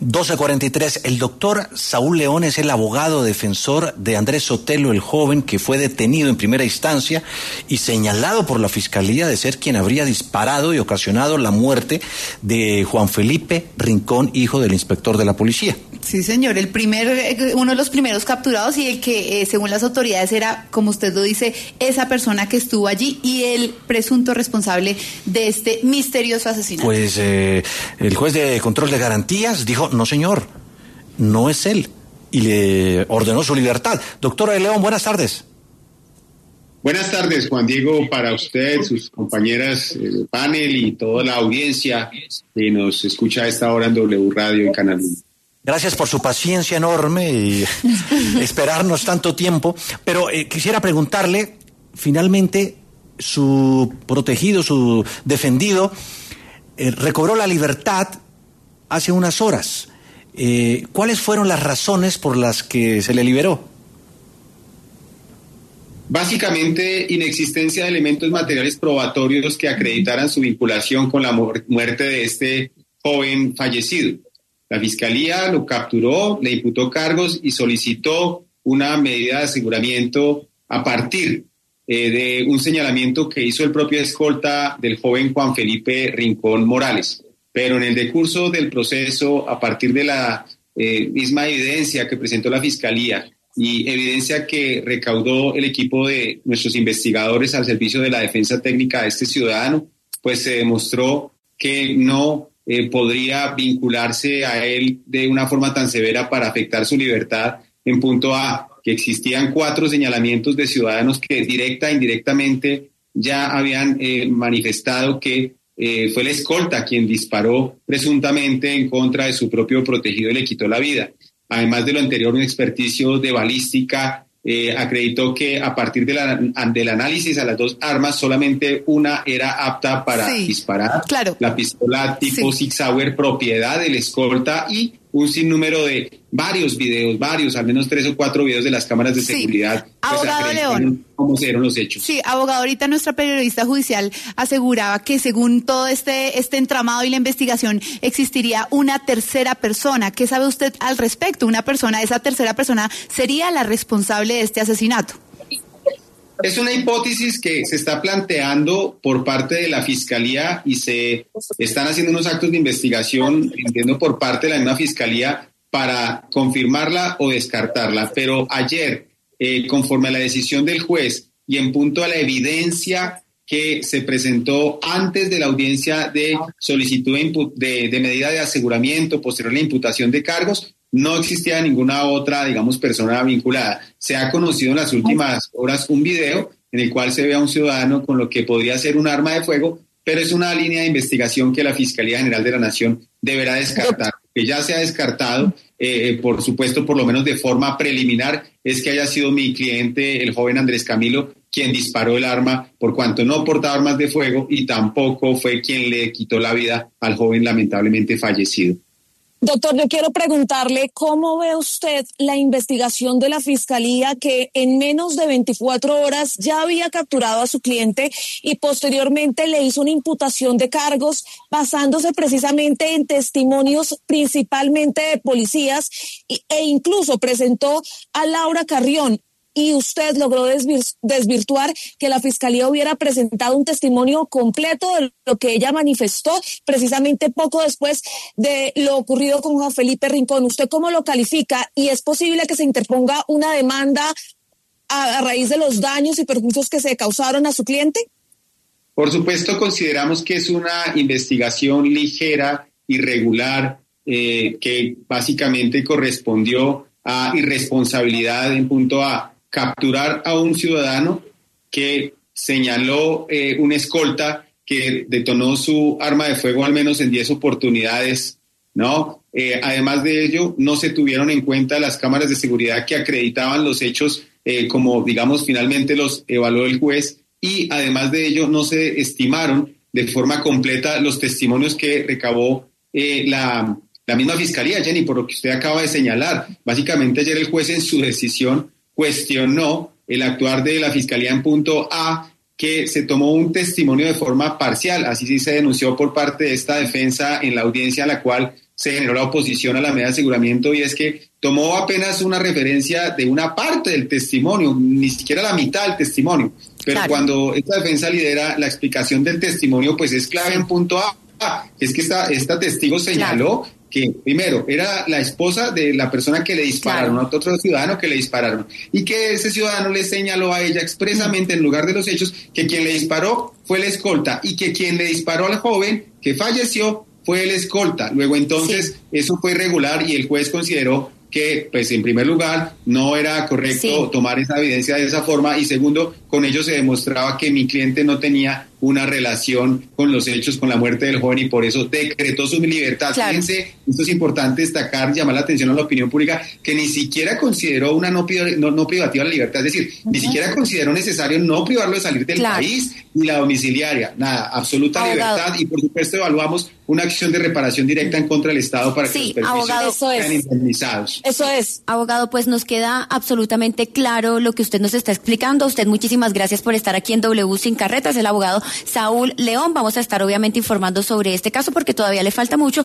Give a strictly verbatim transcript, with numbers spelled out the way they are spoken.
doce cuarenta y tres. El doctor Saúl León es el abogado defensor de Andrés Sotelo, el joven que fue detenido en primera instancia y señalado por la Fiscalía de ser quien habría disparado y ocasionado la muerte de Juan Felipe Rincón, hijo del inspector de la policía. Sí, señor, el primer, uno de los primeros capturados y el que, eh, según las autoridades, era, como usted lo dice, esa persona que estuvo allí y el presunto responsable de este misterioso asesinato. Pues eh, el juez de control de garantías dijo, no señor, no es él, y le ordenó su libertad. Doctor León, buenas tardes. Buenas tardes, Juan Diego, para usted, sus compañeras del panel y toda la audiencia que nos escucha a esta hora en W Radio y Canal uno. Gracias por su paciencia enorme y esperarnos tanto tiempo, pero eh, quisiera preguntarle, finalmente, su protegido, su defendido, eh, recobró la libertad hace unas horas. Eh, ¿Cuáles fueron las razones por las que se le liberó? Básicamente, inexistencia de elementos materiales probatorios que acreditaran su vinculación con la muerte de este joven fallecido. La Fiscalía lo capturó, le imputó cargos y solicitó una medida de aseguramiento a partir eh, de un señalamiento que hizo el propio escolta del joven Juan Felipe Rincón Morales. Pero en el decurso del proceso, a partir de la eh, misma evidencia que presentó la Fiscalía y evidencia que recaudó el equipo de nuestros investigadores al servicio de la defensa técnica de este ciudadano, pues se demostró que no Eh, podría vincularse a él de una forma tan severa para afectar su libertad, en punto a que existían cuatro señalamientos de ciudadanos que directa e indirectamente ya habían eh, manifestado que eh, fue el escolta quien disparó presuntamente en contra de su propio protegido y le quitó la vida. Además de lo anterior, un experticio de balística Eh, acreditó que a partir de la, del análisis a las dos armas, solamente una era apta para sí, disparar. Claro. La pistola tipo sí. Sig Sauer, propiedad del escolta, y un sinnúmero de varios videos, varios, al menos tres o cuatro videos de las cámaras de sí. seguridad. Abogado pues, León. Cómo se dieron los hechos. Sí, abogado, ahorita nuestra periodista judicial aseguraba que según todo este, este entramado y la investigación existiría una tercera persona. ¿Qué sabe usted al respecto? Una persona, esa tercera persona sería la responsable de este asesinato. Es una hipótesis que se está planteando por parte de la Fiscalía y se están haciendo unos actos de investigación, entiendo, por parte de la misma Fiscalía para confirmarla o descartarla. Pero ayer, eh, conforme a la decisión del juez y en punto a la evidencia que se presentó antes de la audiencia de solicitud de, impu- de, de medida de aseguramiento posterior a la imputación de cargos, no existía ninguna otra, digamos, persona vinculada. Se ha conocido en las últimas horas un video en el cual se ve a un ciudadano con lo que podría ser un arma de fuego, pero es una línea de investigación que la Fiscalía General de la Nación deberá descartar. Que ya se ha descartado, eh, por supuesto, por lo menos de forma preliminar, es que haya sido mi cliente, el joven Andrés Camilo, quien disparó el arma, por cuanto no portaba armas de fuego y tampoco fue quien le quitó la vida al joven lamentablemente fallecido. Doctor, yo quiero preguntarle cómo ve usted la investigación de la Fiscalía que en menos de veinticuatro horas ya había capturado a su cliente y posteriormente le hizo una imputación de cargos basándose precisamente en testimonios principalmente de policías e incluso presentó a Laura Carrión. Y usted logró desvir- desvirtuar que la Fiscalía hubiera presentado un testimonio completo de lo que ella manifestó precisamente poco después de lo ocurrido con Juan Felipe Rincón. ¿Usted cómo lo califica? ¿Y es posible que se interponga una demanda a, a raíz de los daños y perjuicios que se causaron a su cliente? Por supuesto, consideramos que es una investigación ligera, irregular, eh, que básicamente correspondió a irresponsabilidad en punto a capturar a un ciudadano que señaló eh, un escolta que detonó su arma de fuego al menos en diez oportunidades, ¿no? Eh, además de ello, no se tuvieron en cuenta las cámaras de seguridad que acreditaban los hechos eh, como, digamos, finalmente los evaluó el juez, y además de ello no se estimaron de forma completa los testimonios que recabó eh, la, la misma Fiscalía, Jenny, por lo que usted acaba de señalar. Básicamente ayer el juez en su decisión cuestionó el actuar de la Fiscalía en punto A, que se tomó un testimonio de forma parcial, así sí se denunció por parte de esta defensa en la audiencia a la cual se generó la oposición a la medida de aseguramiento, y es que tomó apenas una referencia de una parte del testimonio, ni siquiera la mitad del testimonio. Pero claro, cuando esta defensa lidera la explicación del testimonio, pues es clave en punto A. Es que esta, esta testigo señaló claro, que primero era la esposa de la persona que le dispararon, claro, a otro ciudadano que le dispararon, y que ese ciudadano le señaló a ella expresamente en lugar de los hechos que quien le disparó fue el escolta y que quien le disparó al joven que falleció fue el escolta. Luego entonces sí, eso fue irregular y el juez consideró que, pues, en primer lugar, no era correcto sí, tomar esa evidencia de esa forma, y segundo, con ello se demostraba que mi cliente no tenía una relación con los hechos, con la muerte del joven, y por eso decretó su libertad. Claro. Fíjense, esto es importante destacar, llamar la atención a la opinión pública, que ni siquiera consideró una no, no, no privativa de la libertad, es decir, uh-huh, ni siquiera consideró necesario no privarlo de salir del claro, país, ni la domiciliaria, nada, absoluta abogado, libertad, y por supuesto evaluamos una acción de reparación directa en contra del Estado para sí, que los perjuicios sean indemnizados. Eso es. Abogado, pues nos queda absolutamente claro lo que usted nos está explicando. Usted, muchísimas gracias por estar aquí en W Sin Carretas, el abogado Saúl León. Vamos a estar obviamente informando sobre este caso porque todavía le falta mucho.